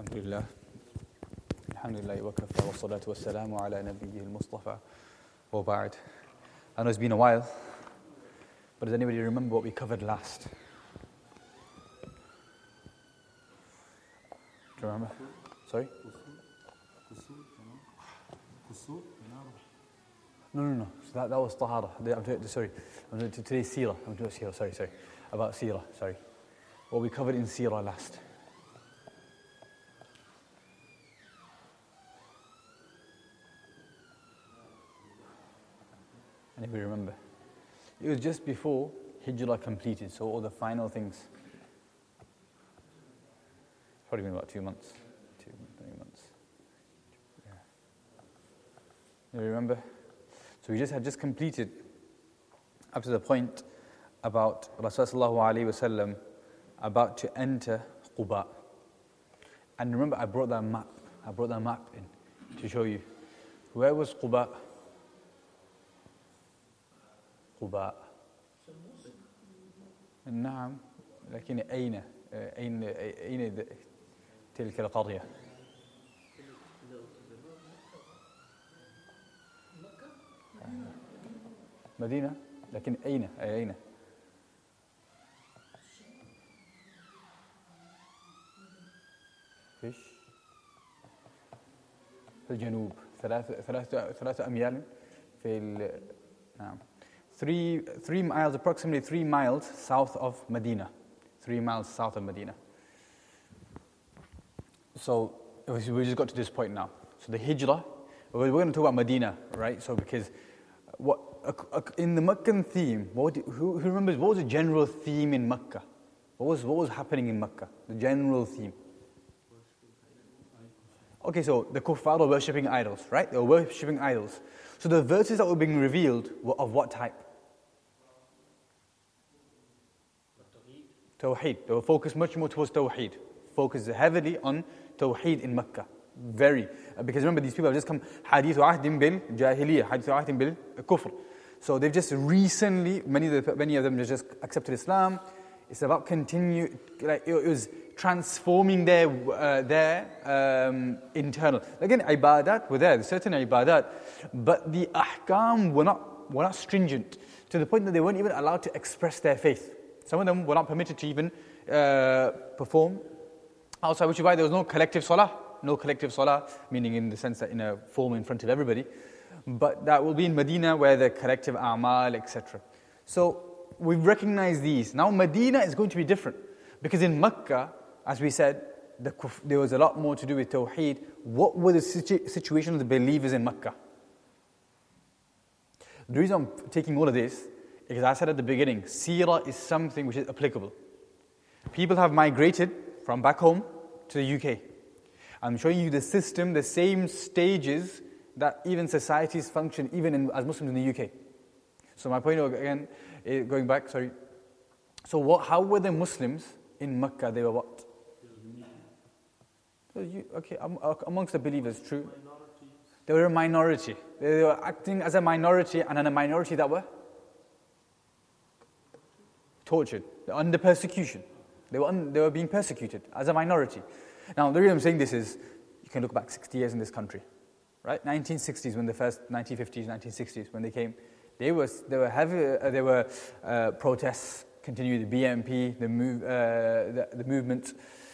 Alhamdulillah. Alhamdulillah wa kafa wa salatu wa salamu ala nabiyyil Mustafa wa ba'd. I know it's been a while, but does anybody remember what we covered last? Do you remember? Sorry? No. So that was Tahara. I'm doing today's Seerah. Sorry. About Seerah, sorry. What we covered in Seerah last. Anybody remember? It was just before Hijrah completed, so all the final things. Probably been about 2 months. 3 months. Yeah. You remember? So we had just completed up to the point about Rasulullah sallallahu alaihi wasallam about to enter Quba. And remember, I brought that map in to show you. Where was Quba? قباء. نعم لكن أين تلك القرية؟ مدينة لكن أين؟ فيش في الجنوب ثلاثة أميال في نعم 3 miles, approximately 3 miles south of Medina. 3 miles south of Medina. So we just got to this point now. So the Hijrah, we're going to talk about Medina, right? So because in the Meccan theme, who remembers what was the general theme in Mecca? What was happening in Mecca? The general theme. Okay, so the kuffar were worshipping idols, right? They were worshipping idols. So the verses that were being revealed were of what type? Tawheed. They were focused much more towards Tawheed. Focused heavily on Tawheed in Mecca. Very. Because remember, these people have just come Hadith ahdin bil jahiliyyah, Hadith ahdin bil kufr. So they've just recently, many of them just accepted Islam. It's about it was transforming their internal. Again, ibadat were there, certain ibadat, but the ahkam were not stringent, to the point that they weren't even allowed to express their faith. Some of them were not permitted to even perform outside, which is why there was no collective salah, meaning in the sense that in a form in front of everybody. But that will be in Medina, where the collective a'mal, etc. So we've recognized these. Now Medina is going to be different, because in Mecca, as we said, there was a lot more to do with Tawheed. What were the situation of the believers in Mecca? The reason I'm taking all of this, because I said at the beginning, Seerah is something which is applicable. People have migrated from back home to the UK. I'm showing you the system, the same stages that even societies function, even as Muslims in the UK. So my point again, going back, sorry. So how were the Muslims in Mecca? They were what? Okay, amongst the believers, true. They were a minority. They were acting as a minority, and in a minority that were tortured. They were under persecution. They were being persecuted as a minority. Now, the reason I'm saying this is, you can look back 60 years in this country, right? 1960s, when the first 1950s, 1960s, when they came, there were protests, continuing the BNP, the movement.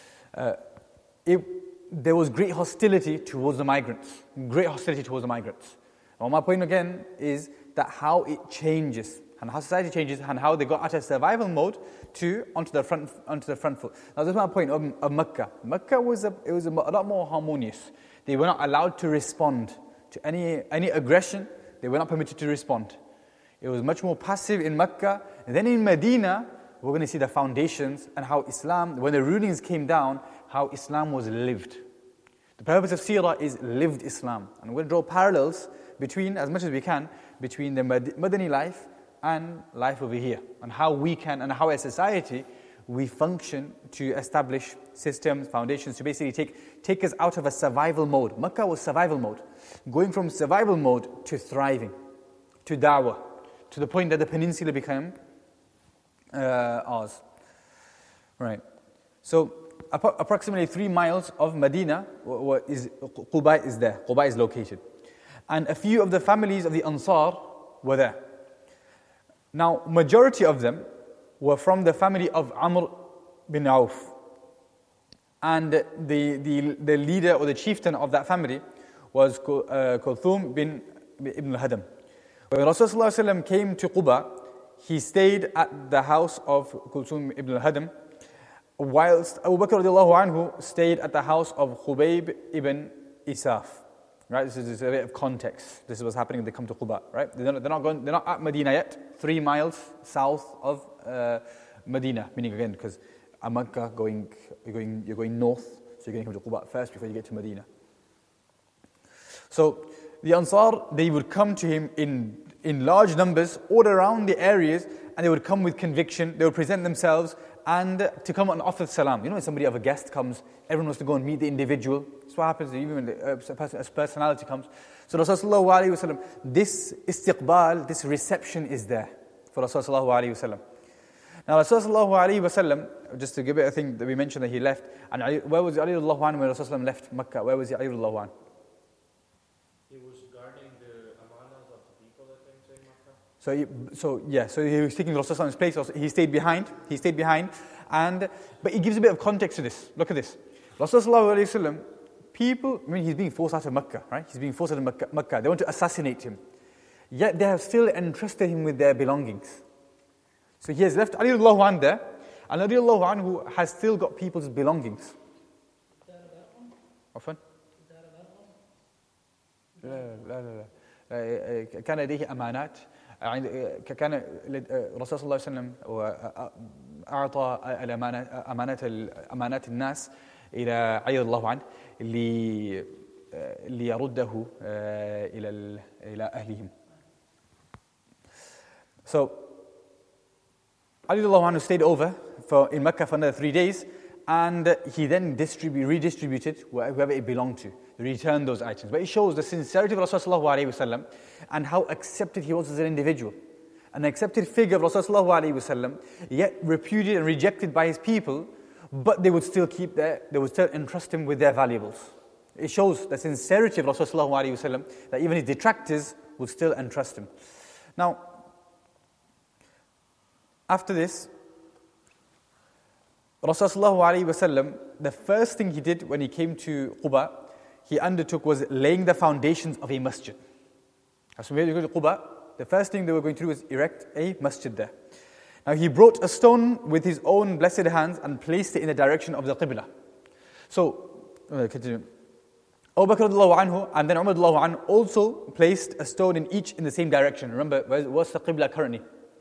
There was great hostility towards the migrants. Well, my point again is that how it changes, and how society changes, and how they got out of survival mode onto the front foot. Now, that's my point of Mecca. Mecca was a lot more harmonious. They were not allowed to respond to any aggression. They were not permitted to respond. It was much more passive in Mecca. And then in Medina, we're going to see the foundations and how Islam, when the rulings came down, how Islam was lived. The purpose of Seerah is lived Islam. And we'll draw parallels between, as much as we can, between the Madani life and life over here, and how we can, and how as society we function to establish systems, foundations, to basically take us out of a survival mode. Mecca was survival mode. Going from survival mode to thriving, to da'wah, to the point that the peninsula became ours. Right. So approximately 3 miles of Medina, Quba is there. Quba is located. And a few of the families of the Ansar were there. Now, majority of them were from the family of Amr bin Auf. And the leader or the chieftain of that family was Kulthum bin Ibn al-Hadam. When Rasulullah came to Quba, he stayed at the house of Kulthum ibn al-Hadam, whilst Abu Bakr radiallahu anhu stayed at the house of Khubayb ibn Isaf. Right, this is a bit of context. This is what's happening when they come to Quba. Right, they're not at Medina yet. 3 miles south of Medina, meaning again because Makkah you're going north, so you're going to come to Quba first before you get to Medina. So the Ansar, they would come to him in large numbers all around the areas, and they would come with conviction. They would present themselves and to come and offer salam. You know, when somebody of a guest comes, everyone wants to go and meet the individual. That's what happens even when a personality comes. So Rasulullah, this istiqbal, this reception is there for Rasulullah. Now Rasulullah, just to give it a thing that we mentioned that he left, and Ali, where was Ali radiallahu anhu when Rasulullah left Makkah? Where was Ali radiallahu anhu? He was guarding the amanas of the people, I think, in Makkah. So he was taking Rasulullah's place. He stayed behind, but he gives a bit of context to this. Look at this. Rasulullah, people, he's being forced out of Makkah, right? He's being forced out of Makkah. They want to assassinate him. Yet they have still entrusted him with their belongings. So he has left Ali radiallahu anhu there, and Ali radiallahu anhu has still got people's belongings. عفوا؟ لا كان لديه أمانات. كان الرسول صلى الله عليه وسلم أعطى أمانات الناس إلى علي رضي الله عنه ليرده إلى أهلهم. So Ali radiallahu anhu stayed over in Mecca for another 3 days, and he then redistributed whoever it belonged to. He returned those items. But it shows the sincerity of Rasulullah and how accepted he was as an individual. An accepted figure of Rasulullah, yet repudiated and rejected by his people, but they would still entrust him with their valuables. It shows the sincerity of Rasulullah, that even his detractors would still entrust him. Now, after this, Rasulullah, the first thing he did when he came to Quba, he undertook was laying the foundations of a masjid. As when we go to Quba, the first thing they were going to do was erect a masjid there. Now he brought a stone with his own blessed hands and placed it in the direction of the Qibla. So, continue. Abu Bakr radiallahu anhu and then Umar radiallahu anhu also placed a stone in the same direction. Remember, what's the Qibla currently?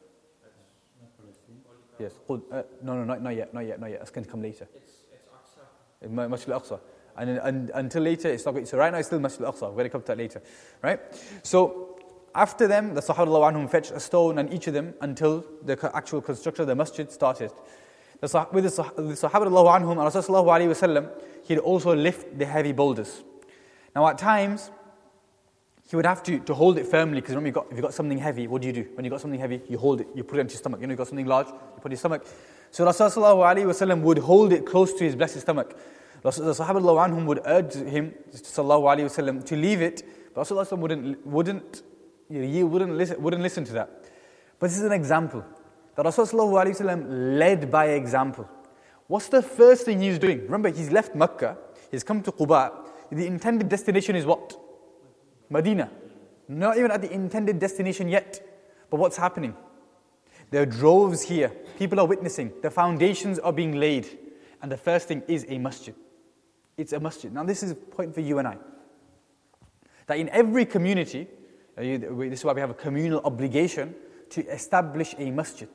Yes. No, not yet. It's going to come later. It's Aqsa. Masjid al-Aqsa. And until later, it's not going. So right now, it's still Masjid al-Aqsa. We're going to come to that later, right? So after them, the Sahaba anhum fetched a stone on each of them until the actual construction of the masjid started. With the Sahaba anhum and Rasulullah, he'd also lift the heavy boulders. Now at times, he would have to hold it firmly, because remember, if you've got something heavy, what do? When you've got something heavy, you hold it, you put it into your stomach. You've got something large, you put it in your stomach. So Rasulullah would hold it close to his blessed stomach. The Sahaba anhum would urge him to leave it, but Rasulullah wouldn't listen to that. But this is an example. That Rasulullah led by example. What's the first thing he's doing? Remember, he's left Makkah, he's come to Quba. The intended destination is what? Medina. Not even at the intended destination yet. But what's happening? There are droves here. People are witnessing. The foundations are being laid. And the first thing is a masjid. It's a masjid. Now this is a point for you and I. That in every community, this is why we have a communal obligation to establish a masjid.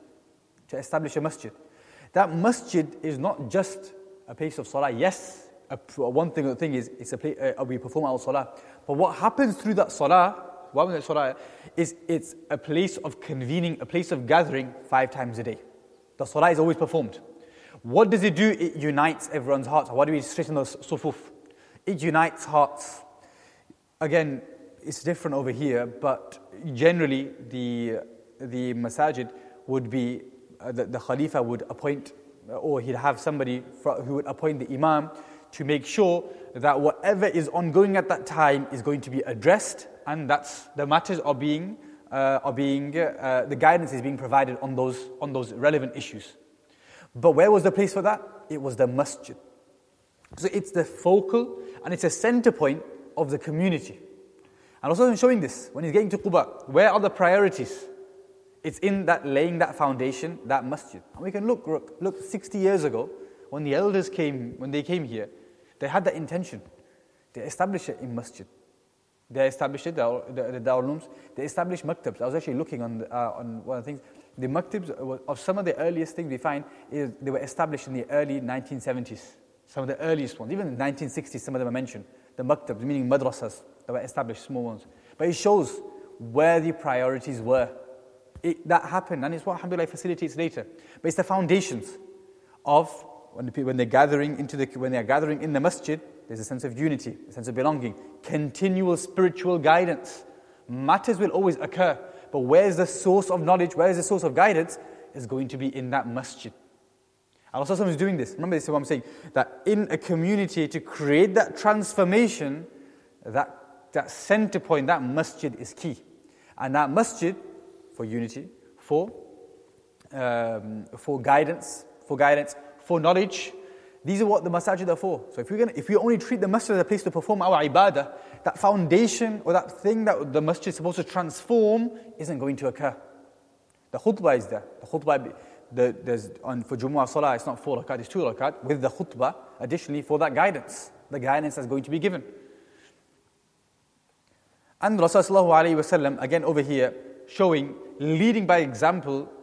That masjid is not just a place of salah. Yes, one thing is it's a place we perform our salah. But what happens through that salah, is it's a place of convening, a place of gathering 5 times a day. The salah is always performed. What does it do? It unites everyone's hearts. Why do we straighten the sufuf? It unites hearts. Again, it's different over here, but generally the masajid would be, the Khalifa would appoint or he'd have somebody who would appoint the imam to make sure that whatever is ongoing at that time is going to be addressed, and that's the matters the guidance is being provided on those relevant issues. But where was the place for that? It was the masjid. So it's the focal and it's a center point of the community. And also I'm showing this when he's getting to Quba. Where are the priorities? It's in that laying that foundation, that masjid. And we can look 60 years ago when the elders came here, they had that intention. They established it in masjid. They established it, the Darul Ulooms. They established maktabs. I was actually looking on one of the things. The maktabs, of some of the earliest things we find, is they were established in the early 1970s. Some of the earliest ones. Even in the 1960s, some of them are mentioned. The maktabs, meaning madrasas, that were established, small ones. But it shows where the priorities were. That happened, and it's what alhamdulillah facilitates later. But it's the foundations of when they're gathering in the masjid. There's a sense of unity, a sense of belonging, continual spiritual guidance. Matters will always occur, but where's the source of knowledge? Where is the source of guidance? Is going to be in that masjid. And Rasulullah is doing this. Remember, this is what I'm saying, that in a community to create that transformation, that center point, that masjid is key. And that masjid, for unity, for guidance, for knowledge, these are what the masajid are for. So if we only treat the masjid as a place to perform our ibadah, that foundation or that thing that the masjid is supposed to transform isn't going to occur. The khutbah is there. The khutbah, for Jumu'ah Salah, it's not 4 rakat, it's 2 rakat, with the khutbah, additionally, for that guidance. The guidance that's going to be given. And Rasulullah again over here, leading by example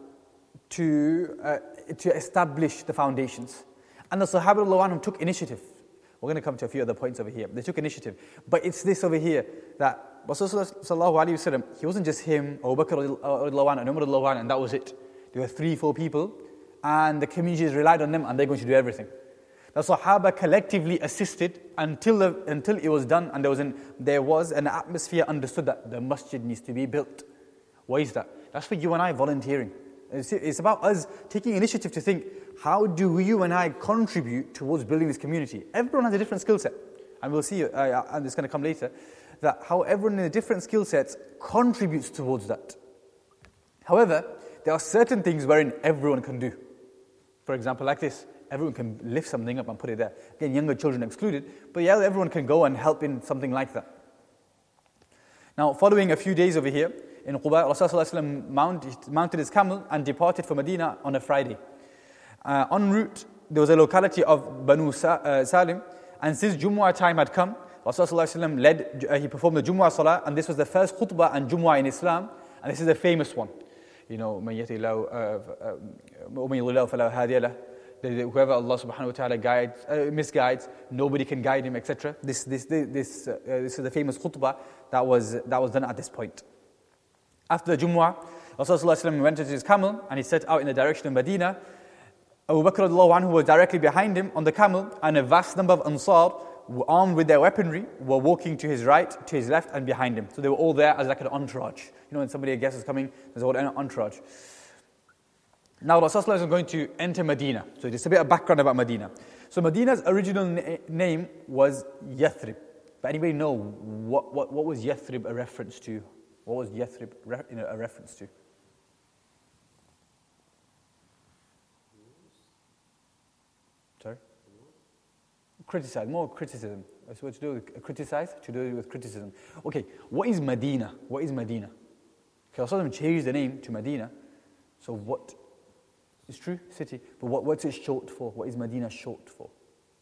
to establish the foundations. And the Sahaba radhiyallahu anhum took initiative. We're going to come to a few other points over here. They took initiative. But it's this over here, that Rasulullah, he wasn't just him, Abu Bakr radhiyallahu anhu, and Umar radhiyallahu anhu, and that was it. There were 3-4 people, and the communities relied on them, and they're going to do everything. The Sahaba collectively assisted until it was done, and there was an atmosphere understood that the masjid needs to be built. Why is that? That's for you and I volunteering. It's about us taking initiative to think, how do you and I contribute towards building this community? Everyone has a different skill set. And we'll see, and it's going to come later, that how everyone in the different skill sets contributes towards that. However, there are certain things wherein everyone can do. For example, like this. Everyone can lift something up and put it there. Again, younger children excluded. But yeah, everyone can go and help in something like that. Now, following a few days over here, in Quba, Rasulullah mounted his camel and departed for Medina on a Friday. En route, there was a locality of Banu Salim, and since Jumu'ah time had come, Rasulullah he performed the Jumu'ah Salah, and this was the first khutbah and Jumu'ah in Islam, and this is a famous one. You know, مَن يَهْدِ اللَّهُ وَمَن يُضْلِلْ فَلَا هَادِيَ لَهُ. Whoever Allah subhanahu wa ta'ala misguides, nobody can guide him, etc. This is the famous khutbah that was done at this point. After the Jumu'ah, Rasulullah went into his camel and he set out in the direction of Medina. Abu Bakr radhiyallahu anhu was directly behind him on the camel, and a vast number of Ansar, armed with their weaponry, were walking to his right, to his left, and behind him. So they were all there as like an entourage. You know, when somebody, I guess, is coming, there's an entourage. Now Rasulullah is going to enter Medina. So just a bit of background about Medina. So Medina's original name was Yathrib. But anybody know what was Yathrib a reference to? What was Yathrib a reference to? Sorry? More criticism. So what to do with criticize? To do with criticism. Okay, what is Medina? What is Medina? Okay, Rasulullah changed the name to Medina. So what? It's true, city. But what's it short for? What is Medina short for?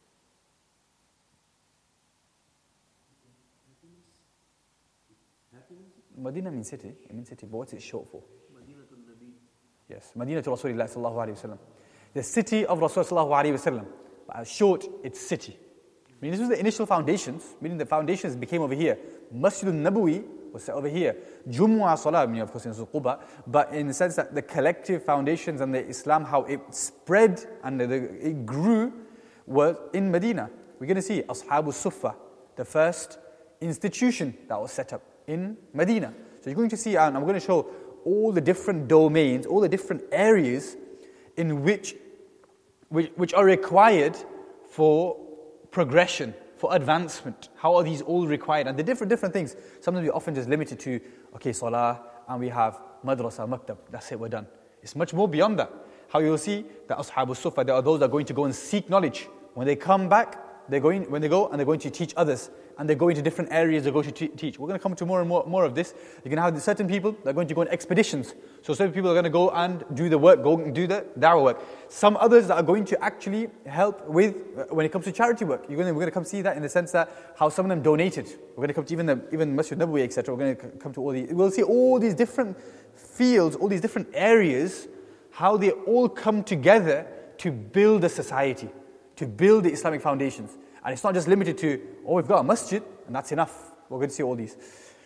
Medina means city. It means city. But what's it short for? Yes, Medina to Rasulullah sallallahu alayhi wa sallam. The city of Rasulullah sallallahu alayhi wa sallam. But short, it's city. I mean, this was the initial foundations, meaning the foundations became over here. Masjid al-Nabawi was set over here. Jumu'ah Salah, of course, in Quba, but in the sense that the collective foundations and the Islam, how it spread and it grew, was in Medina. We're going to see Ashabu Suffah, the first institution that was set up in Medina. So you're going to see, and I'm going to show all the different domains, all the different areas in which which are required for progression, for advancement. How are these all required? And the different things. Sometimes we often just limited to, okay, salah, and we have madrasa, maktab. That's it, we're done. It's much more beyond that. How you'll see that Ashab al-Sufa, there are those that are going to go and seek knowledge. When they come back, they're going to teach others. And they're going to different areas, they're going to teach. We're going to come to more and more of this. You're going to have certain people that are going to go on expeditions. So certain people are going to go and do the work, go and do the da'wah work. Some others that are going to actually help with, when it comes to charity work. We're going to come see that in the sense that how some of them donated. We're going to come to even Masjid Nabawi, etc. We're going to come to all these. We'll see all these different fields, all these different areas, how they all come together to build a society, to build the Islamic foundations. And it's not just limited to, we've got a masjid, and that's enough. We're going to see all these.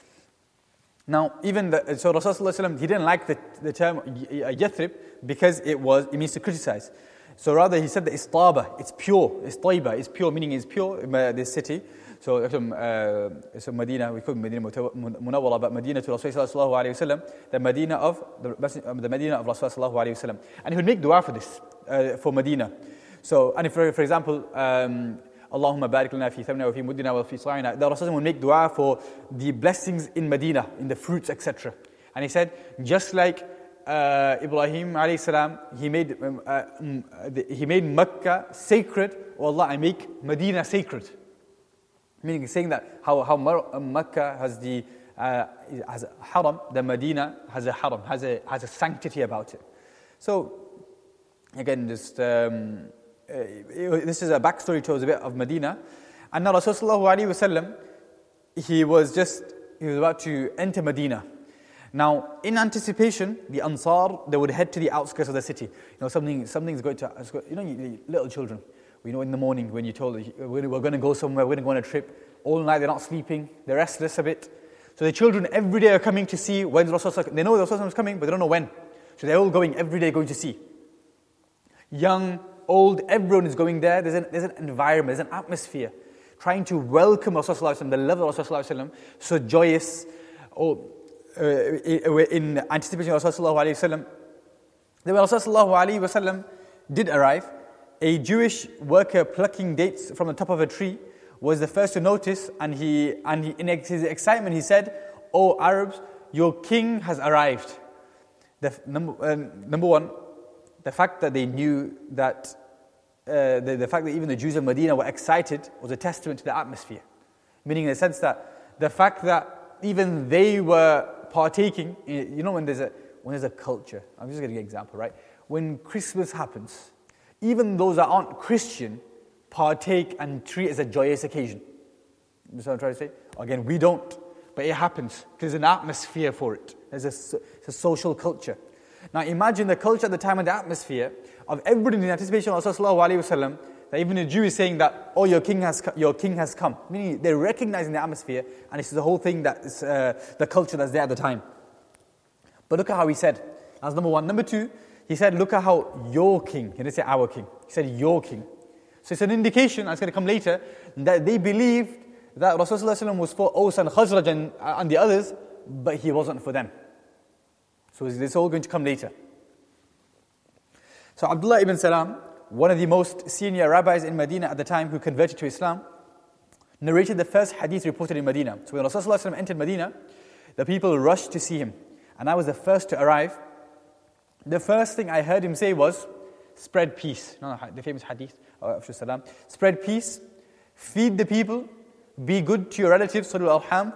Now, so Rasulullah, he didn't like the term Yathrib because it means to criticize. So rather, he said that it's taba, it's pure, it's taiba, it's pure, meaning it's pure, this city. So Medina, we call it Medina Munawwara, but Medina to Rasulullah sallallahu alayhi wa sallam, the Medina of Rasulullah sallallahu alayhi wa sallam. And he would make dua for this, for Medina. So, and if, for example, Allahumma barik lana fi thamna wa fi muddina wa fi sa'ina, the Rasulullah would make dua for the blessings in Medina, in the fruits, etc. And he said, just like Ibrahim alayhi salam, he made Makkah sacred. Oh Allah, I make Medina sacred. Meaning, saying that how Makkah has has a haram, the Medina has a haram, has a sanctity about it. So, again, just this is a backstory towards a bit of Medina. And now Rasulullah sallallahu alaihi wasallam, he was about to enter Medina. Now, in anticipation, the Ansar, they would head to the outskirts of the city. Something's going to, little children. In the morning when you're told we're going to go somewhere, we're going to go on a trip, all night they're not sleeping, they're restless a bit. So the children every day are coming to see when Rasulullah, they know the Rasulullah is coming, but they don't know when. So they're all going every day going to see. Young, old, everyone is going there. There's an environment, there's an atmosphere, trying to welcome Rasulullah, the love of Rasulullah, so joyous, in anticipation of Rasulullah. Then when Rasulullah did arrive, a Jewish worker plucking dates from the top of a tree was the first to notice, and he in his excitement he said, "O Arabs, your king has arrived." Number one, the fact that they knew that the fact that even the Jews of Medina were excited was a testament to the atmosphere. Meaning in the sense that the fact that even they were partaking, when there's a culture, I'm just going to give an example, right? When Christmas happens, even those that aren't Christian partake and treat it as a joyous occasion. You know what I'm trying to say? Again, we don't, but it happens. There's an atmosphere for it. It's a social culture. Now imagine the culture at the time and the atmosphere of everybody in anticipation of Rasulullah, that even a Jew is saying that, your king has come. Meaning they're recognizing the atmosphere, and this is the whole thing that is the culture that's there at the time. But look at how he said. That's number one. Number two, he said, look at how your king, he didn't say our king, he said your king. So it's an indication, and it's going to come later, that they believed that Rasulullah was for Aus and Khazraj and the others, but he wasn't for them. So it's all going to come later. So Abdullah ibn Salam, one of the most senior rabbis in Medina at the time who converted to Islam, narrated the first hadith reported in Medina. So when Rasulullah entered Medina, the people rushed to see him. And I was the first to arrive. The first thing I heard him say was, spread peace. The famous hadith of Salam. Spread peace, feed the people, be good to your relatives, صلوا الأرحام,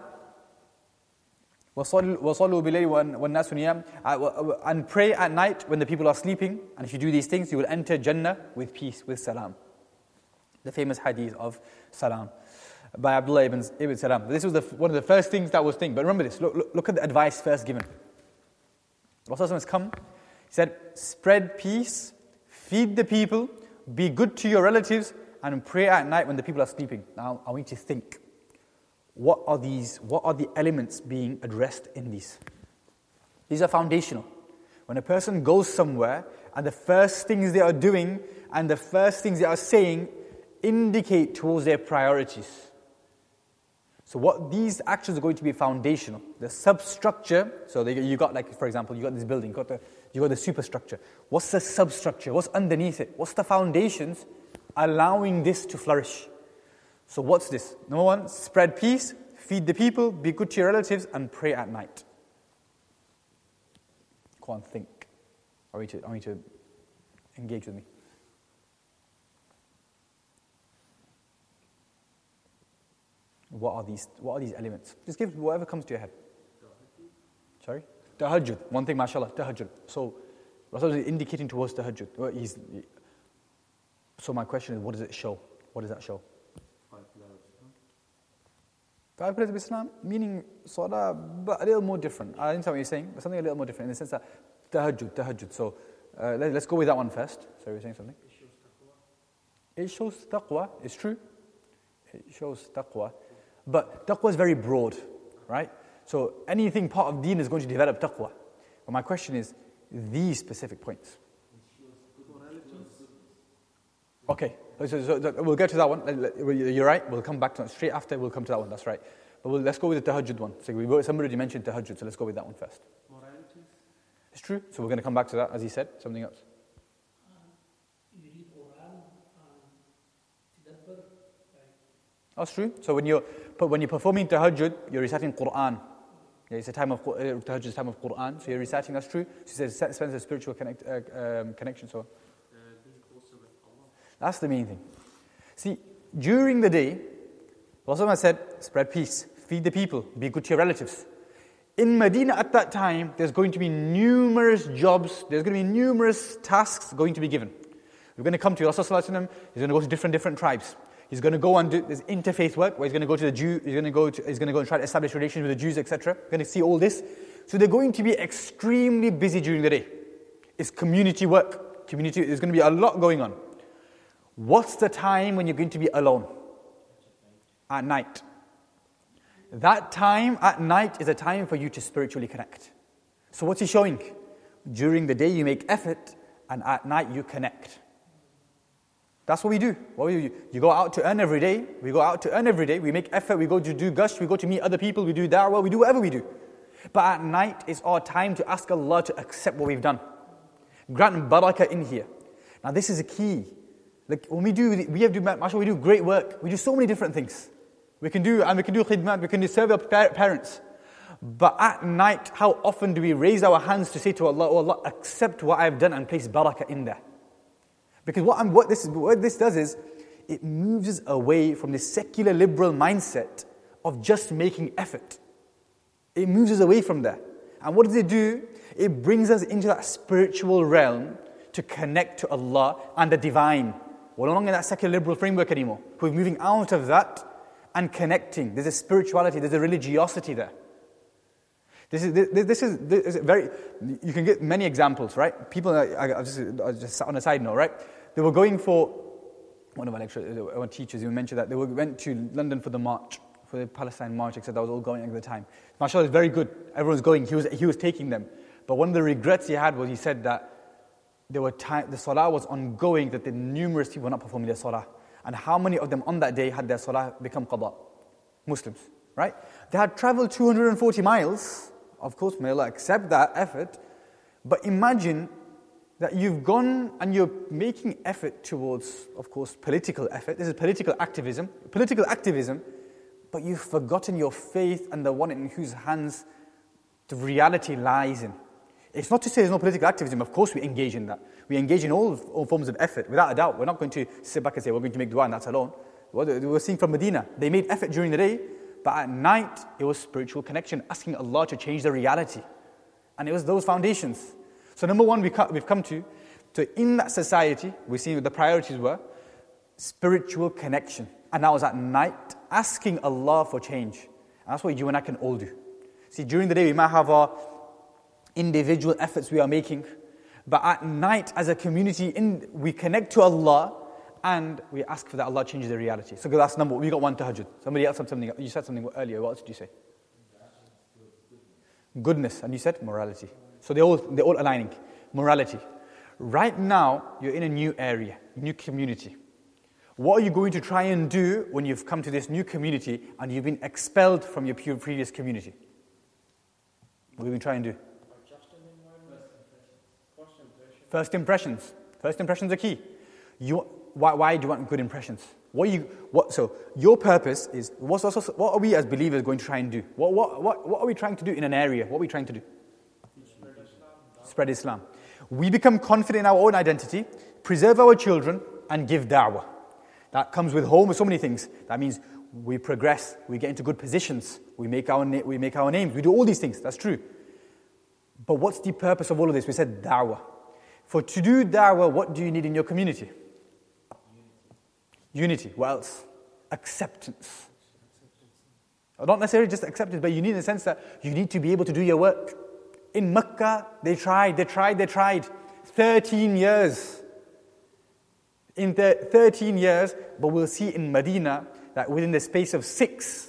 وصلوا بالليل والناس نيام, and pray at night when the people are sleeping. And if you do these things, you will enter Jannah with peace, with salam. The famous hadith of Salam by Abdullah ibn Salam. This was one of the first things that was thing. But remember this, look at the advice first given. Rasulullah has come, he said, spread peace, feed the people, be good to your relatives, and pray at night when the people are sleeping. Now, I want you to think, what are the elements being addressed in these? These are foundational. When a person goes somewhere, and the first things they are doing, and the first things they are saying, indicate towards their priorities. So what these actions are going to be foundational. The substructure, so you got, like, for example, you got this building, you You got the superstructure. What's the substructure? What's underneath it? What's the foundations allowing this to flourish? So what's this? Number one, spread peace, feed the people, be good to your relatives, and pray at night. Go on, think. I want you to engage with me. What are these elements? Just give whatever comes to your head. Sorry? Tahajjud. One thing, mashallah, tahajjud. So, Rasul is indicating towards tahajjud. So my question is, what does it show? What does that show? 5 pillars of Islam, meaning salah, but a little more different. I understand what you're saying, but something a little more different in the sense that tahajjud. So, let's go with that one first. So you're saying something? It shows taqwa. It's true. It shows taqwa. But taqwa is very broad, right? So anything part of deen is going to develop taqwa. But my question is, these specific points. Okay, so we'll get to that one. You're right, we'll come back to it. Straight after, we'll come to that one, that's right. But let's go with the tahajjud one. So somebody already mentioned tahajjud, so let's go with that one first. Moralities? It's true, so we're going to come back to that, as he said. Something else. You read Quran and tadabbur. That's true. So when you're performing tahajjud, you're reciting Quran. Yeah, it's a time of tahajjud, is a time of Quran. So you're reciting. That's true. She says it spends a spiritual connection. So Being closer with Allah. that's the main thing. See, during the day, Rasulullah said, spread peace, feed the people, be good to your relatives. In Medina at that time, there's going to be numerous jobs. There's going to be numerous tasks going to be given. We're going to come to Rasulullah. He's going to go to different tribes. He's going to go and do this interfaith work, where he's going to go to the Jew. He's going to go and try to establish relations with the Jews, etc. We're going to see all this. So they're going to be extremely busy during the day. It's community work. There's going to be a lot going on. What's the time when you're going to be alone? At night. That time at night is a time for you to spiritually connect. So what's he showing? During the day you make effort, and at night you connect. That's what we do. You go out to earn every day. We go out to earn every day. We make effort. We go to do gush. We go to meet other people. We do da'wah. We do whatever we do. But at night is our time to ask Allah to accept what we've done. Grant barakah in here. Now this is a key. Like when we do great work. We do so many different things. We can do khidmat. We can serve our parents. But at night, how often do we raise our hands to say to Allah, "Oh Allah, accept what I've done and place barakah in there"? Because what this does is, it moves us away from this secular liberal mindset of just making effort. It moves us away from there. And what does it do? It brings us into that spiritual realm to connect to Allah and the divine. We're no longer in that secular liberal framework anymore. We're moving out of that and connecting. There's a spirituality, there's a religiosity there. This is very. You can get many examples, right? People. I just on a side note, right? They were going for one of our lecturers, one teachers. Who mentioned that they went to London for the march, for the Palestine march. Except that was all going at the time. MashaAllah, is very good. Everyone was going. He was taking them. But one of the regrets he had was he said that the salah was ongoing. That the numerous people were not performing their salah, and how many of them on that day had their salah become qada? Muslims, right? They had traveled 240 miles. Of course, may Allah accept that effort. But imagine that you've gone and you're making effort towards, of course, political effort. This is political activism, but you've forgotten your faith and the one in whose hands the reality lies in. It's not to say there's no political activism. Of course we engage in that. We engage in all forms of effort, without a doubt. We're not going to sit back and say we're going to make dua and that's alone. What we're seeing from Medina, they made effort during the day, but at night, it was spiritual connection, asking Allah to change the reality. And it was those foundations. So number one, we've come to in that society, we're seeing what the priorities were, spiritual connection. And that was at night, asking Allah for change. And that's what you and I can all do. See, during the day, we might have our individual efforts we are making, but at night, as a community, we connect to Allah, and we ask for that Allah changes the reality. So that's number one. We got one tahajjud. Somebody else said something. You said something earlier. What else did you say? Goodness. And you said morality. So they're all aligning. Morality. Right now, you're in a new area, new community. What are you going to try and do when you've come to this new community and you've been expelled from your previous community? What are you going to try and do? First impressions. First impressions are key. Why do you want good impressions? So your purpose is, what are we as believers going to try and do? What are we trying to do in an area? What are we trying to do? Spread Islam. We become confident in our own identity, preserve our children, and give da'wah. That comes with home with so many things. That means we progress, we get into good positions, we make our names, we do all these things. That's true. But what's the purpose of all of this? We said da'wah. To do da'wah, what do you need in your community? Unity. What else? Acceptance. Not necessarily just acceptance, but you need in the sense that you need to be able to do your work. In Mecca, they tried. 13 years. In the 13 years, but we'll see in Medina that within the space of six,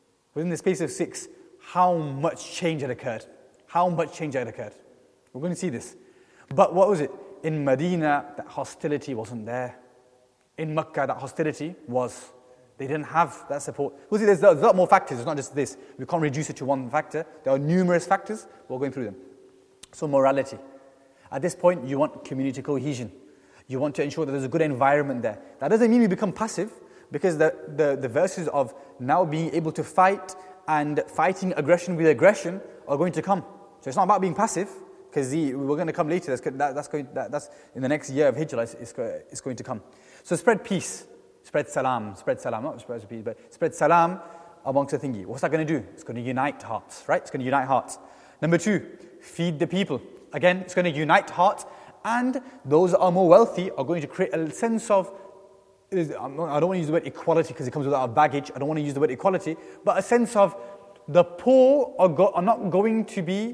how much change had occurred. We're going to see this. But what was it? In Medina, that hostility wasn't there. In Mecca, that hostility was. They didn't have that support. We'll see there's a lot more factors. It's not just this. We can't reduce it to one factor. There are numerous factors. We're going through them. So morality. At this point, you want community cohesion. You want to ensure that there's a good environment there. That doesn't mean we become passive, because the verses of now being able to fight and fighting aggression with aggression are going to come. So it's not about being passive, because we're going to come later. That's in the next year of Hijrah, it's going to come. So spread peace, spread salam, not spread peace, but spread salam amongst the thingy. What's that going to do? It's going to unite hearts, right? It's going to unite hearts. Number 2, feed the people. Again, it's going to unite hearts, and those that are more wealthy are going to create a sense of, I don't want to use the word equality because it comes with a lot of baggage. I don't want to use the word equality, but a sense of the poor are not going to be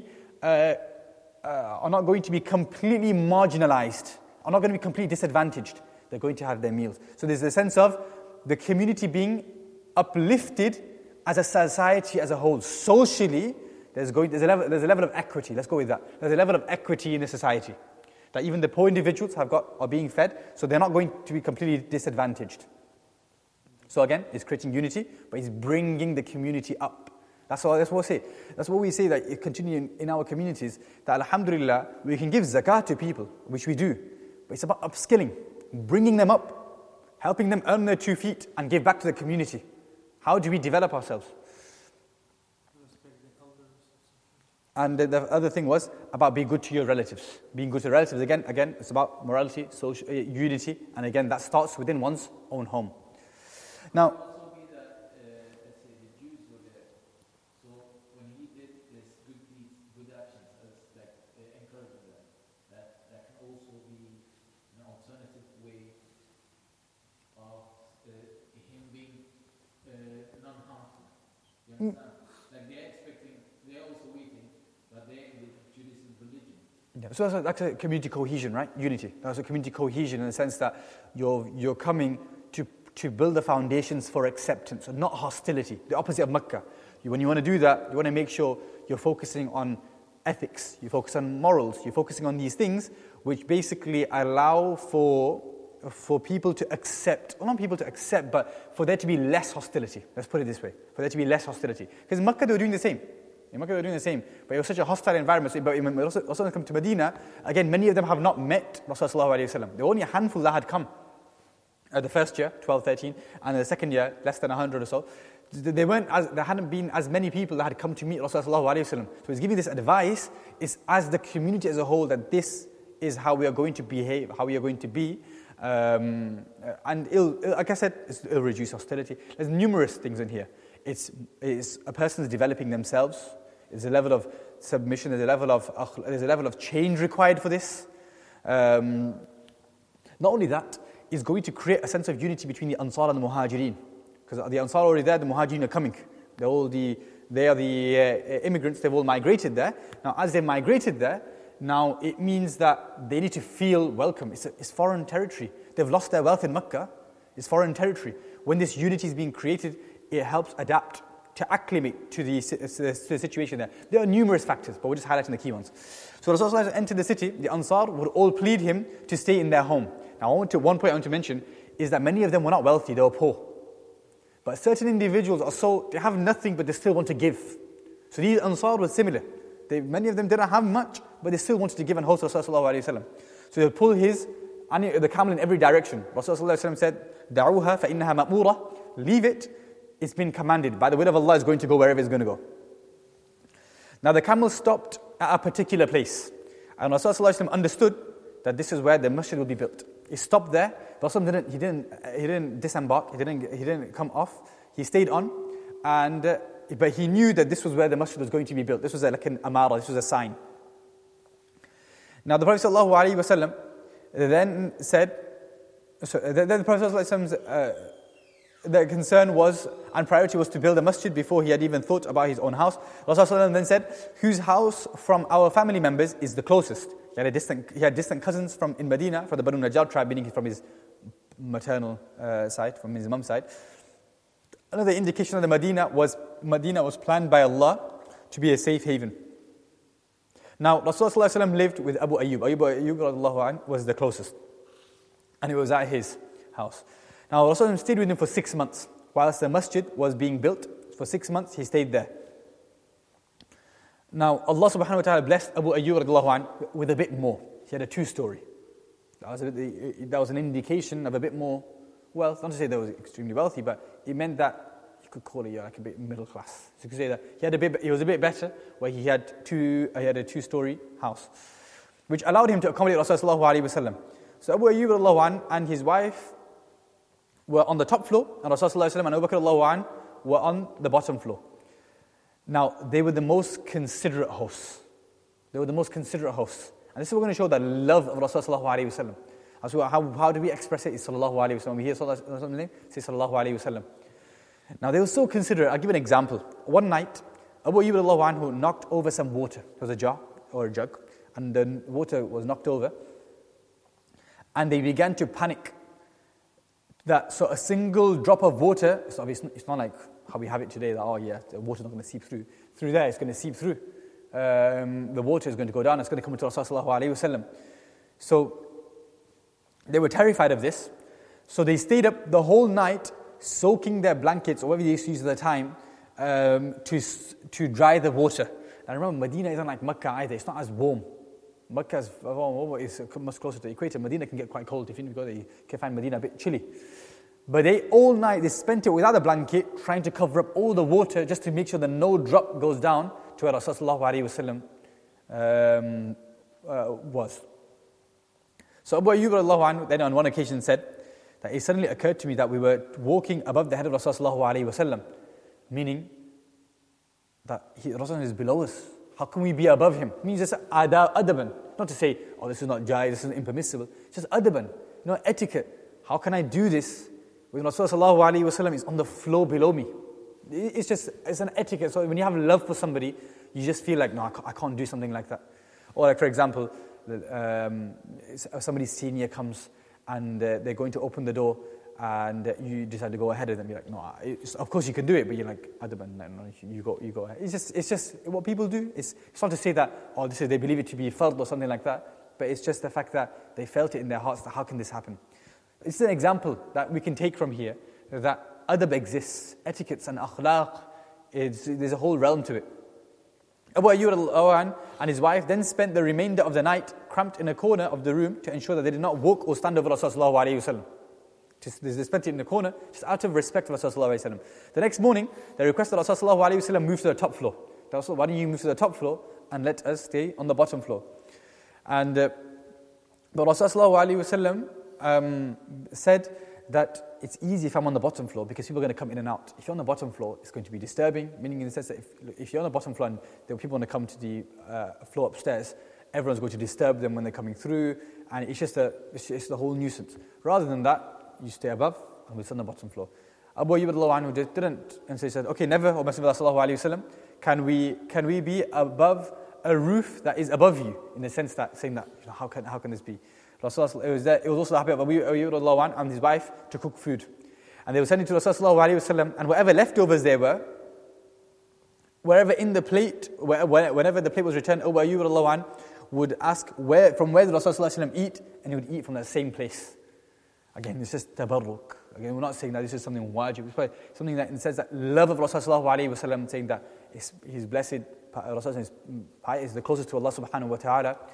completely marginalized, are not going to be completely disadvantaged. They're going to have their meals. So there's a sense of the community being uplifted as a society as a whole. Socially, there's a level of equity. Let's go with that. There's a level of equity in the society that even the poor individuals are being fed, so they're not going to be completely disadvantaged. So again, it's creating unity, but it's bringing the community up. That's what we say. That's what we say, that it continues in our communities, that alhamdulillah, we can give zakat to people, which we do. But it's about upskilling, bringing them up, helping them earn their 2 feet and give back to the community. How do we develop ourselves? And the other thing was about being good to your relatives. Being good to relatives, again, it's about morality, social unity, and again, that starts within one's own home. Now, also be that, let's say the Jews were there. So when he did this good deeds, good actions, as like encouraging them, that can also be an alternative way of him being non-harmful. You understand? Like they're also waiting, but they're in the Judaism religion. Yeah, so that's a community cohesion, right? Unity. That's a community cohesion in the sense that you're coming to build the foundations for acceptance, and not hostility. The opposite of Mecca. When you want to do that, you want to make sure you're focusing on ethics, you focus on morals, you're focusing on these things which basically allow for people to accept, or not people to accept, but for there to be less hostility. Let's put it this way. For there to be less hostility. Because in Mecca they were doing the same. But it was such a hostile environment. But also when they come to Medina, again, many of them have not met Rasulullah sallallahu alaihi wasallam. There were only a handful that had come. The first year, 12, 13, and the second year, less than 100 or so. There hadn't been as many people that had come to meet Rasulullah. So he's giving this advice, is as the community as a whole, that this is how we are going to behave, how we are going to be. And like I said, it'll reduce hostility. There's numerous things in here. It's a person's developing themselves. There's a level of submission. There's a level of change required for this. Not only that, it's going to create a sense of unity between the Ansar and the Muhajirin. Because the Ansar are already there, the Muhajirin are coming. They are the immigrants, they've all migrated there. Now, as they migrated there, now it means that they need to feel welcome. It's foreign territory. They've lost their wealth in Mecca. It's foreign territory. When this unity is being created, it helps adapt, to acclimate to the situation there. There are numerous factors, but we're just highlighting the key ones. So Rasulullah entered the city, the Ansar would all plead him to stay in their home. Now, one point I want to mention is that many of them were not wealthy, they were poor. But certain individuals they have nothing, but they still want to give. So these Ansar were similar. Many of them didn't have much, but they still wanted to give and host Rasulullah sallallahu alaihi wasallam. So he'll pull the camel in every direction. Rasulullah said, دَعُوهَا فَإِنَّهَا مَأْمُورَةٌ. Leave it, it's been commanded. By the will of Allah, it's going to go wherever it's going to go. Now the camel stopped at a particular place. And Rasulullah understood that this is where the masjid will be built. He stopped there. Rasulullah didn't disembark. He didn't come off. He stayed on. But he knew that this was where the masjid was going to be built. This was like an amara. This was a sign. Now the Prophet ﷺ then said, the Prophet ﷺ's the concern was and priority was to build a masjid before he had even thought about his own house. Rasulullah then said, whose house from our family members is the closest? He had distant cousins in Medina, from the Banu Najjar tribe, meaning from his maternal side, from his mum's side. Another indication of the Medina was planned by Allah to be a safe haven. Now, Rasulullah lived with Abu Ayyub. Abu Ayyub was the closest. And it was at his house. Now, Rasulullah stayed with him for 6 months. Whilst the masjid was being built, for 6 months, he stayed there. Now, Allah subhanahu wa ta'ala blessed Abu Ayyub with a bit more. He had a 2-story. That was an indication of a bit more wealth. Not to say that he was extremely wealthy, but it meant that you could call it like a bit middle class. So you could say that he was a bit better, where he had a 2-story house, which allowed him to accommodate Rasulullah. So Abu Ayyub and his wife were on the top floor, and Rasulullah and Abu Bakr were on the bottom floor. Now, they were the most considerate hosts. And this is what we're going to show the love of Rasulullah. How do we express it? It's sallallahu alayhi wa sallam. We hear Rasulullah say sallallahu alayhi wa sallam. Now, they were so considerate. I'll give an example. One night, Abu Ayyub knocked over some water. It was a jar or a jug, and the water was knocked over. And they began to panic that a single drop of water, it's not like how we have it today, that, the water's not going to seep through. Through there, it's going to seep through. The water is going to go down, it's going to come into Rasulullah. So, they were terrified of this. So they stayed up the whole night, soaking their blankets, or whatever they used to use at the time, to dry the water. And remember, Medina isn't like Mecca either, it's not as warm. Mecca is much closer to the equator. Medina can get quite cold. If you go there, you can find Medina a bit chilly. But all night, they spent it without a blanket, trying to cover up all the water, just to make sure that no drop goes down to where Rasulullah was. So Abu Ayyub then on one occasion said that it suddenly occurred to me that we were walking above the head of Rasulullah, meaning that Rasulullah is below us. How can we be above him? It means just adaban. Not to say, this is not jais, this is impermissible. It's just adaban, etiquette. How can I do this when Rasulullah is on the floor below me? It's an etiquette. So when you have love for somebody, you just feel like, no, I can't do something like that. Or like, for example, somebody's senior comes and they're going to open the door, and you decide to go ahead of them. You're like, no, of course you can do it, but you're like, Adaban, no, you go ahead. It's just what people do. It's not to say that, they believe it to be fard or something like that, but it's just the fact that they felt it in their hearts that how can this happen? It's an example that we can take from here, that adab exists, etiquettes and akhlaq, there's a whole realm to it. Abu Ayyub and his wife then spent the remainder of the night cramped in a corner of the room to ensure that they did not walk or stand over Rasulullah. They spent it in the corner, just out of respect for Rasulullah. The next morning, they requested Rasulullah move to the top floor. Rasulullah, why don't you move to the top floor and let us stay on the bottom floor? And but Rasulullah said that it's easy if I'm on the bottom floor because people are going to come in and out. If you're on the bottom floor, it's going to be disturbing, meaning in the sense that if you're on the bottom floor and there are people want to come to the floor upstairs, everyone's going to disturb them when they're coming through, and it's just the whole nuisance. Rather than that, you stay above and we'll sit on the bottom floor. Abu Ayyub didn't, and so he said, okay, never, O Messenger of Allah, can we be above a roof that is above you? In the sense that, saying that, how can this be? Rasulullah, it was also the habit of Abu Ayyub and his wife to cook food. And they were sending to Rasulullah, and whatever leftovers there were, wherever in the plate, whenever the plate was returned, Abu Ayyub would ask from where did Rasulullah eat, and he would eat from that same place. Again, it's just tabarruk. Again, we're not saying that this is something wajib. It's something that says that love of Rasulullah, saying that his blessed Rasulullah is the closest to Allah subhanahu wa ta'ala.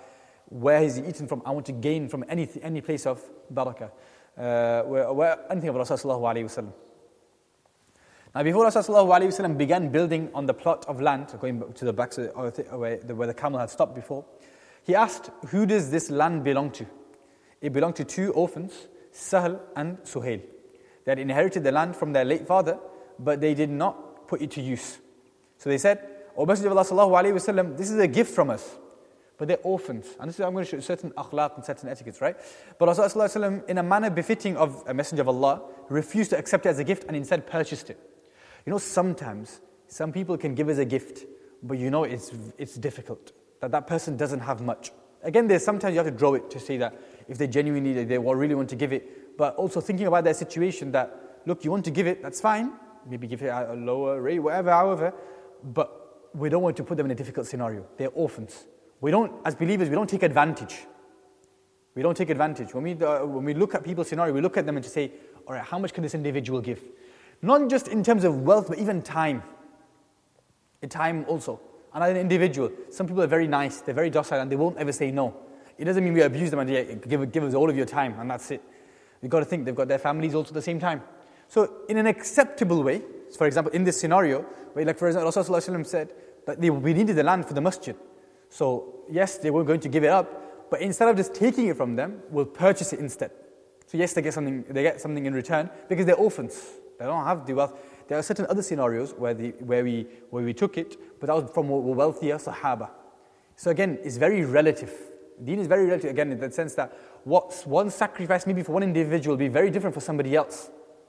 Where has he eaten from? I want to gain from any place of barakah. Where anything of Rasulullah sallallahu alayhi wa sallam. Now, before Rasulullah began building on the plot of land, going to the back where the camel had stopped before, he asked, who does this land belong to? It belonged to two orphans, Sahl and Suhail. They had inherited the land from their late father, but they did not put it to use. So they said, O Messenger of Allah sallallahu alayhi wa sallam, this is a gift from us. But they're orphans. And this is, I'm going to show certain akhlaq and certain etiquettes, right? But Rasulullah sallallahu alayhi wa sallam, in a manner befitting of a Messenger of Allah, refused to accept it as a gift and instead purchased it. You know, sometimes some people can give us a gift, but you know it's difficult, that person doesn't have much. Again, there's sometimes you have to draw it to say that if they genuinely, they really want to give it, but also thinking about their situation that, look, you want to give it, that's fine, maybe give it at a lower rate, whatever, however, but we don't want to put them in a difficult scenario. They're orphans. We don't, as believers, we don't take advantage. We don't take advantage. When we look at people's scenario, we look at them and to say, all right, how much can this individual give? Not just in terms of wealth, but even time. Time also. And as an individual, some people are very nice, they're very docile, and they won't ever say no. It doesn't mean we abuse them and give us all of your time, and that's it. You've got to think, they've got their families also at the same time. So in an acceptable way, for example, in this scenario, where like for example, Rasulullah said that we needed the land for the masjid. So yes, they were going to give it up, but instead of just taking it from them, we'll purchase it instead. So yes, they get something in return because they're orphans. They don't have the wealth. There are certain other scenarios where we took it, but that was from wealthier Sahaba. So again, it's very relative. Deen is very relative, again, in the sense that what's one sacrifice maybe for one individual will be very different for somebody else.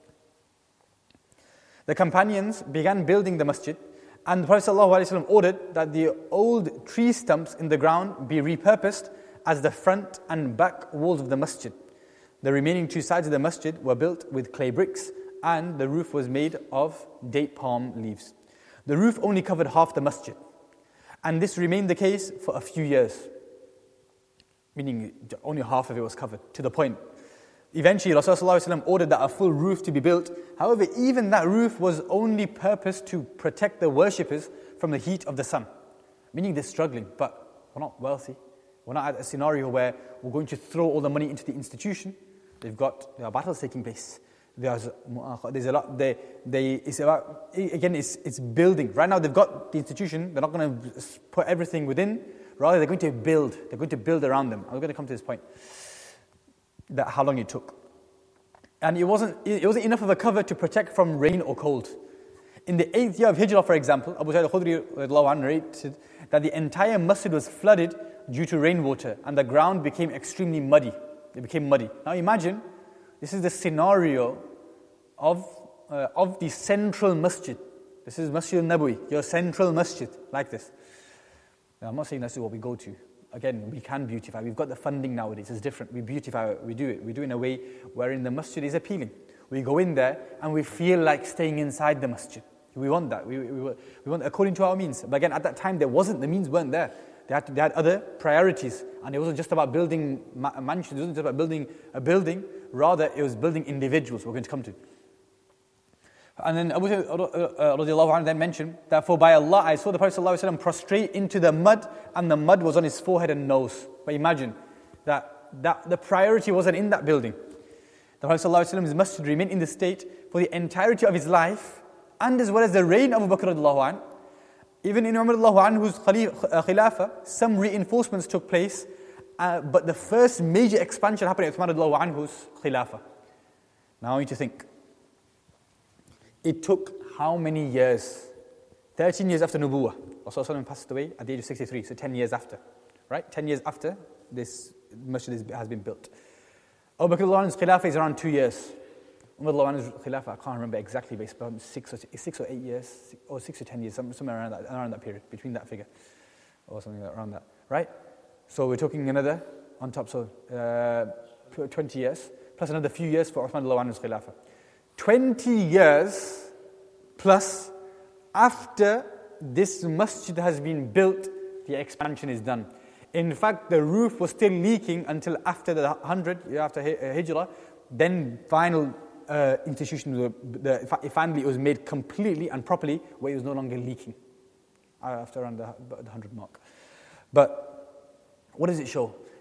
The companions began building the masjid, and the Prophet ﷺ ordered that the old tree stumps in the ground be repurposed as the front and back walls of the masjid. The remaining two sides of the masjid were built with clay bricks, and the roof was made of date palm leaves. The roof only covered half the masjid, and this remained the case for a few years, meaning only half of it was covered, to the point. Eventually, Rasulullah ﷺ ordered that a full roof to be built. However, even that roof was only purposed to protect the worshippers from the heat of the sun, meaning they're struggling, but we're not wealthy. We're not at a scenario where we're going to throw all the money into the institution. There are battles taking place. There's a lot. It's about, again, it's building. Right now, they've got the institution. They're not going to put everything within. Rather, they're going to build. They're going to build around them. I'm going to come to this point. That how long it took, and it wasn't enough of a cover to protect from rain or cold. In the 8th year of Hijrah, for example, Abu Sa'id al-Khudri narrated that the entire masjid was flooded due to rainwater, and the ground became extremely muddy. It became muddy. Now imagine. This is the scenario of the central masjid. This is Masjid al-Nabawi, your central masjid, like this. Now, I'm not saying that's what we go to. Again, we can beautify. We've got the funding nowadays. It's different. We beautify it. We do it. We do it in a way wherein the masjid is appealing. We go in there and we feel like staying inside the masjid. We want that. We want according to our means. But again, at that time, the means weren't there. They had other priorities. And it wasn't just about building mansions. It wasn't just about building a building. Rather, it was building individuals we're going to come to. And then Abu radiallahu anhu then mentioned that, for by Allah, I saw the Prophet ﷺ prostrate into the mud, and the mud was on his forehead and nose. But imagine that the priority wasn't in that building. The Prophet ﷺ's masjid remained in the state for the entirety of his life, and as well as the reign of Abu Bakr radiallahu anhu. Even in Umar radiallahu anhu's khilafah, some reinforcements took place, but the first major expansion happened at Umar radiallahu anhu's khilafah. Now I want you to think. It took how many years? 13 years after Nubuwah. Rasulullah passed away at the age of 63, so 10 years after. Right? 10 years after this masjid has been built. Abu Bakr's khilafah is around 2 years. Umar khilafah, I can't remember exactly, but it's about 6 or 8 years, or 6 or 10 years, somewhere around that period, between that figure, or something around that. Right? So we're talking another, on top, so 20 years, plus another few years for Uthman's khilafah. 20 years plus after this masjid has been built, the expansion is done. In fact, the roof was still leaking until after the 100 year after Hijrah. Then final institution, finally it was made completely and properly where it was no longer leaking after around the 100 mark. But what does it show?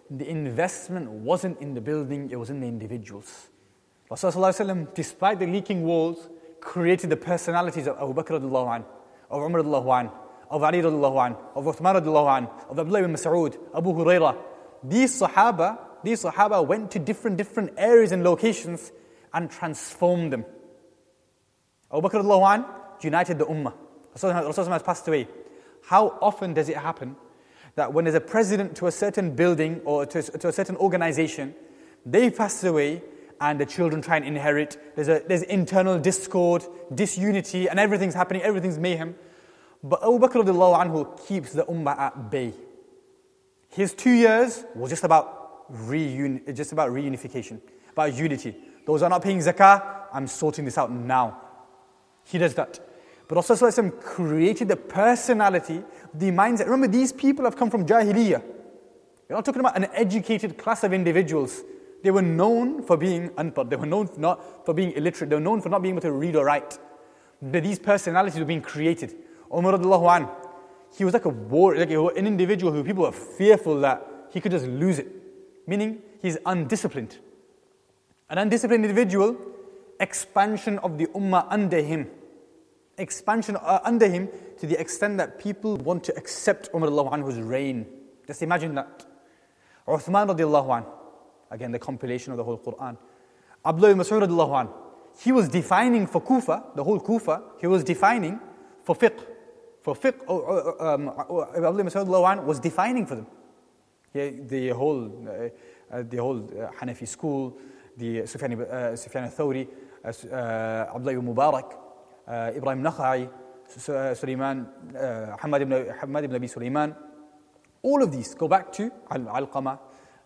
the investment wasn't in the building, it was in the individuals. Rasulullah, despite the leaking walls, created the personalities of Abu Bakr radiallahu anhu, of Umar radiallahu anhu, of Ali radiallahu anhu, of Uthman radiallahu anhu, of Abdullah ibn Mas'ud, Abu Hurairah. These Sahaba went to different areas and locations and transformed them. Abu Bakr radiallahu anhu united the Ummah. Rasulullah has passed away. How often does it happen that when there's a president to a certain building or to a certain organization, they pass away and the children try and inherit, there's internal discord, disunity, and everything's happening, everything's mayhem. But Abu Bakr radiallahu anhu keeps the Ummah at bay. His 2 years was just about reunification, about unity. Those who are not paying zakah, I'm sorting this out now. He does that. But Rasulullah created the personality, the mindset. Remember, these people have come from Jahiliyyah. We're not talking about an educated class of individuals. They were known for being unpad. They were known not for being illiterate. They were known for not being able to read or write. But these personalities were being created. Umar radiallahu anhu, he was like an individual who people were fearful that he could just lose it. Meaning, he's undisciplined. An undisciplined individual, expansion of the ummah under him. Expansion under him to the extent that people want to accept Umar radiallahu anhu's reign. Just imagine that. Uthman radiallahu anhu, again the compilation of the whole Quran. Abdullah ibn Mas'ud radiallahu anhu, he was defining for Kufa, the whole Kufa, he was defining for fiqh. For fiqh, Abdullah ibn Mas'ud radiallahu anhu was defining for them. The whole Hanafi school, the Sufyan al-Thawri, Abdullah ibn Mubarak, Ibrahim Nakhai, Sulaiman, Hamad ibn Abi Sulaiman. All of these go back to Al-Alqama,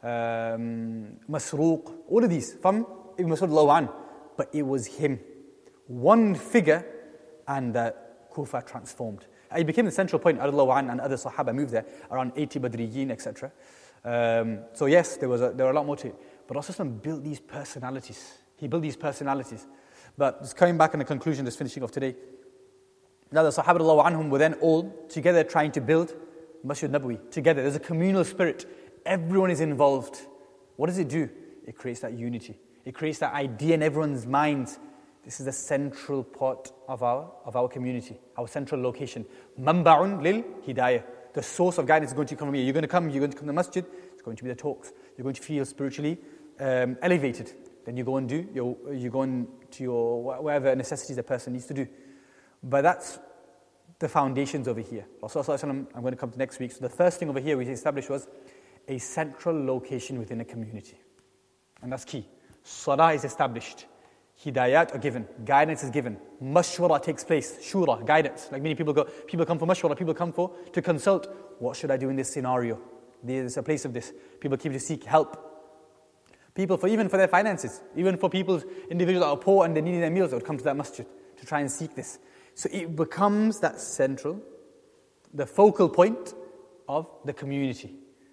Masruq, all of these from Ibn Mas'ud radiallahu anhu. But it was him. One figure, and Kufa transformed. It became the central point. Radiallahu anhu and other Sahaba moved there, around 80 Badriyin, etc. So yes, there were a lot more to it. But Rasulullah built these personalities. He built these personalities. But just coming back on the conclusion, just finishing off today. Now the Sahaba radiallahu anhum were then all together trying to build Masjid Nabawi. Together, there's a communal spirit. Everyone is involved. What does it do? It creates that unity. It creates that idea in everyone's minds. This is the central part of our community, our central location. Manba'un lil hidayah. The source of guidance is going to come from here. You're going to come to the masjid, it's going to be the talks. You're going to feel spiritually elevated. Then you go and you go into your whatever necessities a person needs to do. But that's the foundations over here. Rasulullah, I'm going to come to next week. So the first thing over here we established was a central location within a community. And that's key. Salah is established. Hidayat are given. Guidance is given. Mashwara takes place. Shura, guidance. Like many people come for mashwara. People come to consult. What should I do in this scenario? There's a place of this. People keep to seek help. People even for their finances. Even for individuals that are poor and they need their meals, they would come to that masjid to try and seek this. So it becomes that central, the focal point of the community.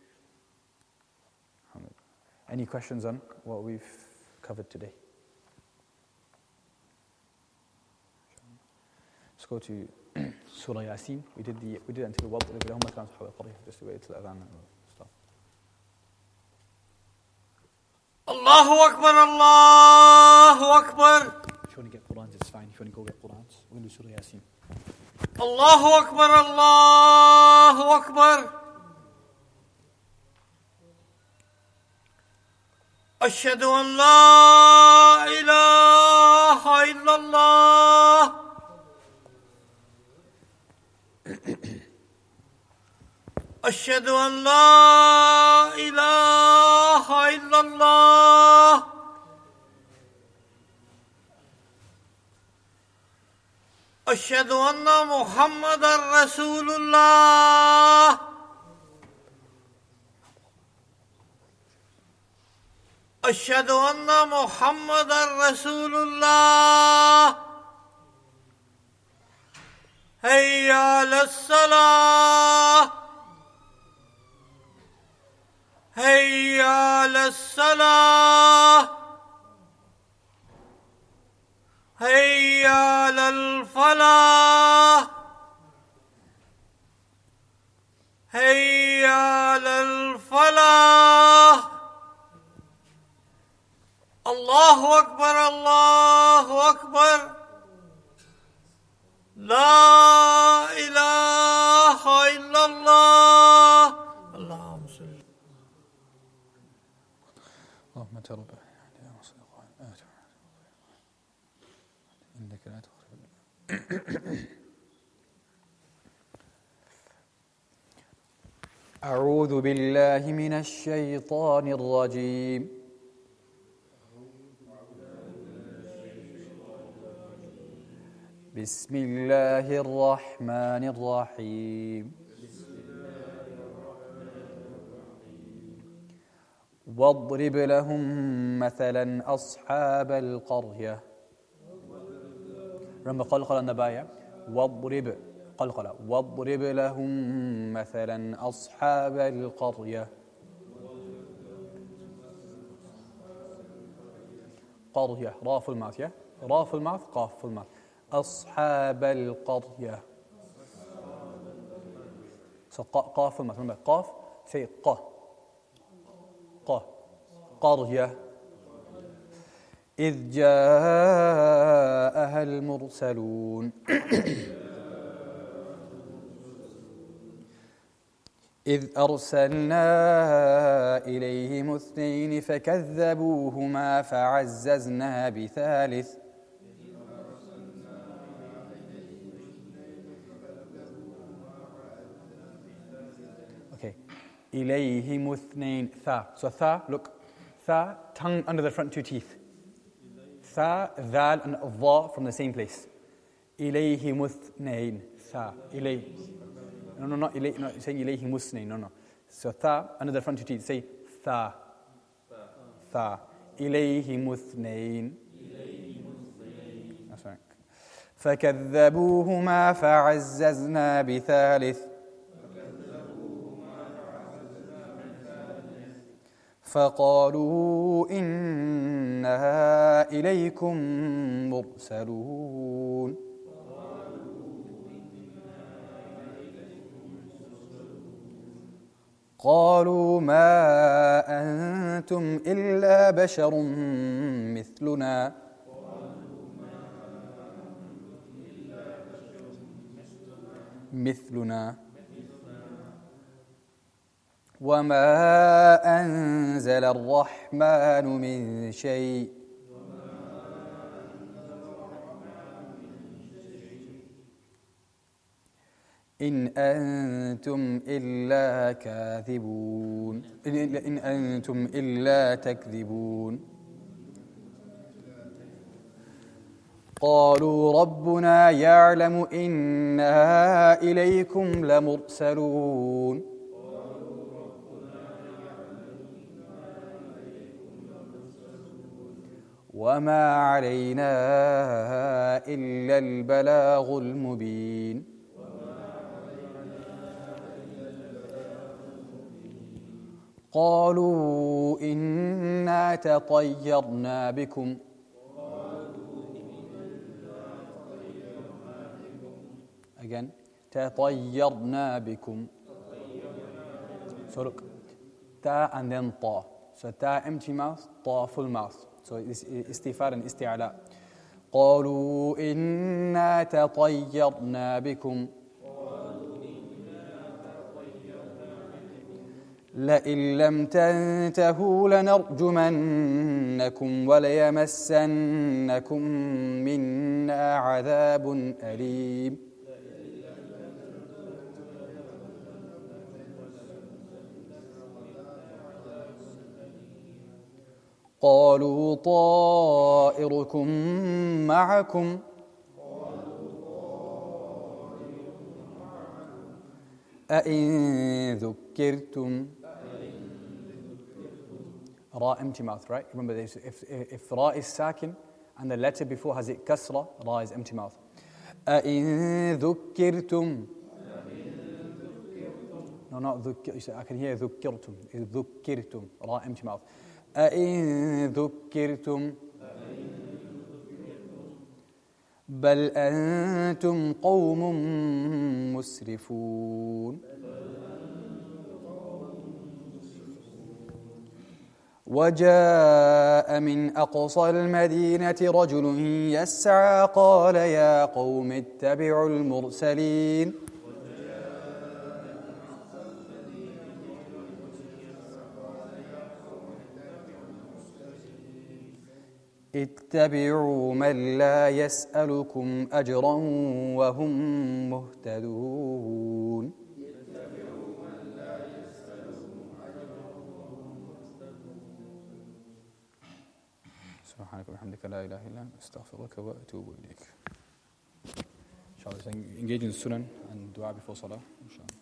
Any questions on what we've covered today? Let's go to Surah Yasin. We did it until just to wait till Adhan and stuff. Allahu Akbar, Allahu Akbar. If you want to get Qur'ans, it's fine. If you want to go get Qur'ans, we're going to do Surah Yasin. Allahu Akbar, Allahu Akbar. أشهد أن لا إله إلا الله أشهد أن لا إله إلا الله أشهد أن محمدا رسول الله أشهد أن محمدا رسول الله هيا على الصلاة هيا على الصلاة هيا على الفلاح هيا على الفلاح الله أكبر الله أكبر لا إله إلا الله اللهم صل اللهم انت رب انك لا تخلف. أعوذ بالله من الشيطان الرجيم. بسم الله الرحمن الرحيم. واضرب لهم مثلا أصحاب القرية. Remember قلقلة النباية. واضرب قلقلة. واضرب لهم مثلا أصحاب القرية. قرية راء في الماث يا راء في الماث قاف في الماث. أصحاب القرية. قاف في الماث. Remember قاف say ق قرية. إذ جاءها المرسلون. إذ أرسلنا إليهم اثنين فكذبوهما فعززنا بثالث. Okay. إليهم اثنين ثا. So ثا look ثا tongue under the front two teeth. ثا ذال and ضا from the same place. إليهم اثنين ثا إليه. No, not إليه, not saying إليهم اثنين. No. So ثا under the front two teeth. Say ثا ثا إليهم اثنين. That's right. فكذبوهما فعززنا بثالث. فقالوا إنا إليكم مرسلون. قالوا ما أنتم إلا بشر مثلنا وما أنزل الرحمن من شيء إن أنتم إلا كاذبون. إن أنتم إلا تكذبون. قالوا ربنا يعلم إنا إليكم لمرسلون. وما علينا إلا البلاغ المبين. قالوا إنا تطيرنا بكم again تطيرنا بكم. So look تا and then طا. So تا empty mouth طا full mouth. So this is استفار and استعلاء. قالوا إنا تطيرنا بكم لئن لم تنتهوا لنرجمنكم وليمسنكم منا عذاب أليم. قالوا طائركم معكم أئن ذكرتم. Ra empty mouth, right? Remember this, if Ra is sakin and the letter before has it kasra, Ra is empty mouth. أئن ذكرتم. No, not ذكر. I can hear ذكرتم. It's ذكرتم. Ra empty mouth. أئن ذكرتم بل أنتم قوم مسرفون. وجاء من أقصى المدينة رجل يسعى قال يا قوم اتبعوا المرسلين اتبعوا من لا يسألكم أجرا وهم مهتدون سبحانك وبحمدك لا إله إلا أنت أستغفرك وأتوب إليك. Inshallah, engage in sunan and dua before salah. Inshallah.